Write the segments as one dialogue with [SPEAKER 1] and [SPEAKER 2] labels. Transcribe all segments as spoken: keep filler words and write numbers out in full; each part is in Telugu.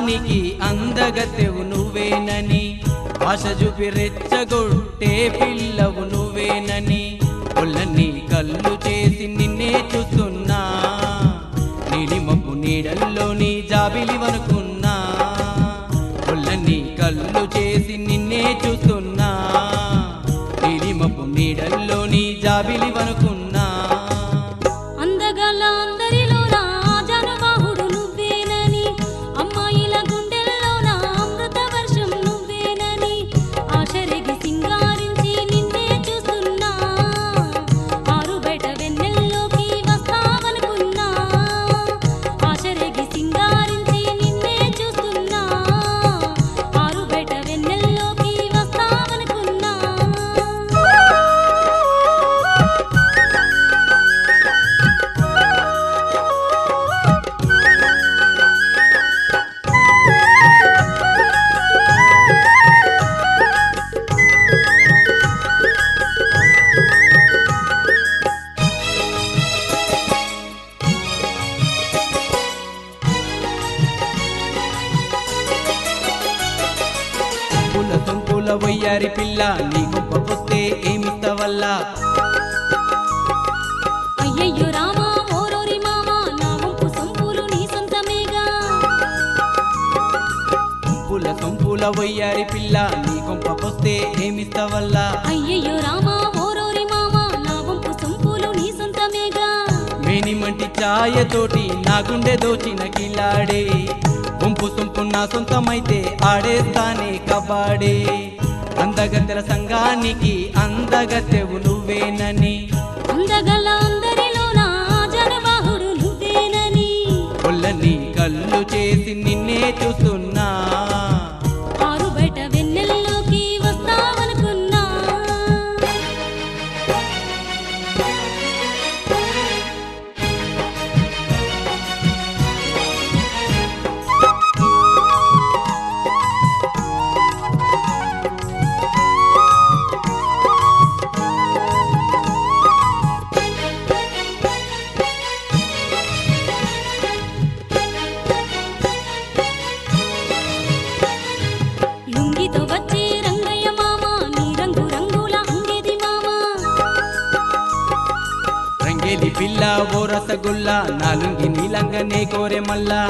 [SPEAKER 1] సంగానికి అందగతెవు నువ్వేనని ఆశ చూపి రెచ్చగొట్టే పిల్లవు నువ్వేనని ఒళ్ళని కళ్ళు చేసి నిన్నే చూస్తున్నా నీలిమబ్బు నీడల్లోని జాబిలివనుకున్నా ఒళ్ళని కళ్ళు చేసి నిన్నే చూస్తున్నా నీలిమబ్బు నీడల్లోని జాబిలివనుకున్నా
[SPEAKER 2] అందగల అందరిలో రాజానుబాహుడు నువ్వేనని అమ్మాయిల గుండెల్లో నా అమృత వర్షం నువ్వేనని ఆశరెగి సింగారించి నిన్నే చూస్తున్నా ఆరు బయట వెన్నెల్లోకి వస్తావనుకున్నా ఆశరెగి సింగారించి నిన్నే చూస్తున్నా ఆరు బయట వెన్నెల్లోకి వస్తావనుకున్నా
[SPEAKER 1] పుల సొంపుల వయ్యారి పిల్ల నీ గొప్ప పొస్తే ఏమిస్తవల్ల
[SPEAKER 2] అయ్యయ్యో రామా ఓరోరి మామా నా వంపు సొంపులు నీ సొంతమేగా
[SPEAKER 1] పుల సొంపుల వయ్యారి పిల్ల నీ గొప్ప పొస్తే ఏమిస్తవల్ల
[SPEAKER 2] అయ్యయ్యో రామా ఓరోరి మామా నా వంపు సొంపులు నీ సొంతమేగా
[SPEAKER 1] మేనిమంటి ఛాయతోటి నా గుండె దోచిన కిలాడే వంపు సొంపు నా సొంతమైతే ఆడేస్తానే కబాడే అందగత్తెల సంఘానికి అందగత్తెవు నువ్వేనని
[SPEAKER 2] అందగల అందరిలో నా జనబాహుడు నువ్వేనని
[SPEAKER 1] ఒళ్ళని కళ్ళు చేసి నిన్నే చూస్తున్నా
[SPEAKER 2] ఆరు బయట వెన్నెల్లోకి వస్తావనుకున్నా లుంగితో వచ్చే రంగయ్య మామా నీ రంగు రంగుల అంగేది మామా
[SPEAKER 1] రంగేలి పిల్ల ఓ రసగుల్లా నాలుంగి నీలంగనే కోరె మల్లా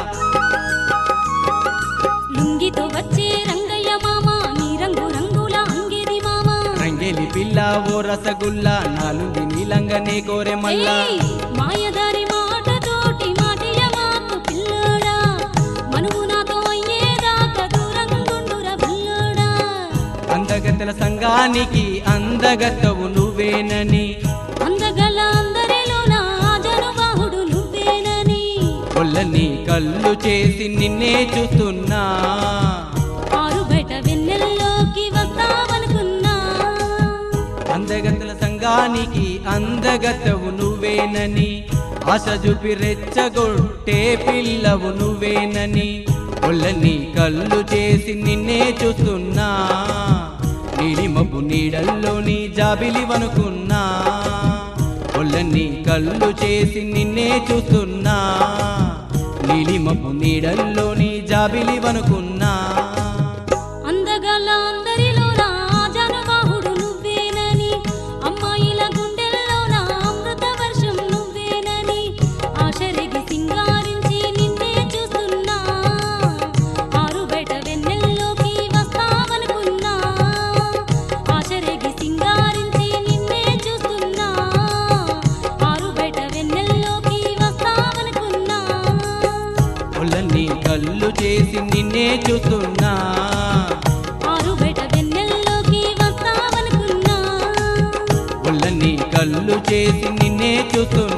[SPEAKER 2] లుంగితో వచ్చే రంగయ్య మామా నీ రంగు రంగుల అంగేది మామా
[SPEAKER 1] రంగేలి పిల్ల ఓ రసగుల్లా నాలుంగి నీలంగనే కోరె మల్లా
[SPEAKER 2] ఏయ్, మాయదారి మాటతోటి మాటియ మాకు పిల్లోడా మనువు నాతో అయ్యేదాకా దూరంగుండురా పిల్లోడా
[SPEAKER 1] అందగత్తెల సంఘానికి అందగత్తవు నువ్వేనని
[SPEAKER 2] అందగల అందరిలో నా జనుబాహుడు నువ్వేనని
[SPEAKER 1] ఒళ్ళని కళ్ళు చేసి నిన్నే చూస్తున్నా
[SPEAKER 2] ఆరు బయట వెన్నెల్లోకి వస్తావనుకున్నా
[SPEAKER 1] అందగత్తెల సంఘానికి అందగత్తవు నువ్వేనని ఆశ చూపి రెచ్చగొట్టే పిల్లవు నువ్వేనని ఒళ్ళని కళ్ళు చేసి నిన్నే చూస్తున్నా నీలిమబ్బు నీడల్లోని జాబిలివనుకున్నా ఒళ్ళని కళ్ళు చేసి నిన్నే చూస్తున్నా నీలిమబ్బు నీడల్లోని జాబిలివనుకున్నా
[SPEAKER 2] అందగల అందరిలో నా జనుబాహుడు నువ్వేనని అమ్మాయిల గుండెల్లో నా అమృత వర్షం నువ్వేనని ఆశరెగి సింగారించి నిన్నే చూస్తున్నా ఆరు బయట వెన్నెల్లోకి వస్తావనుకున్నా ఆశరెగి సింగారించి నిన్నే చూస్తున్నా ఆరు బయట వెన్నెల్లోకి వస్తావనుకున్నా
[SPEAKER 1] ఒళ్ళని కళ్ళు చేసి నిన్నే చూస్తున్నా
[SPEAKER 2] ఆరు బయట వెన్నెల్లోకి వస్తావనుకున్నా
[SPEAKER 1] ఒళ్ళని కళ్ళు చేసి నిన్నే చూస్తున్నా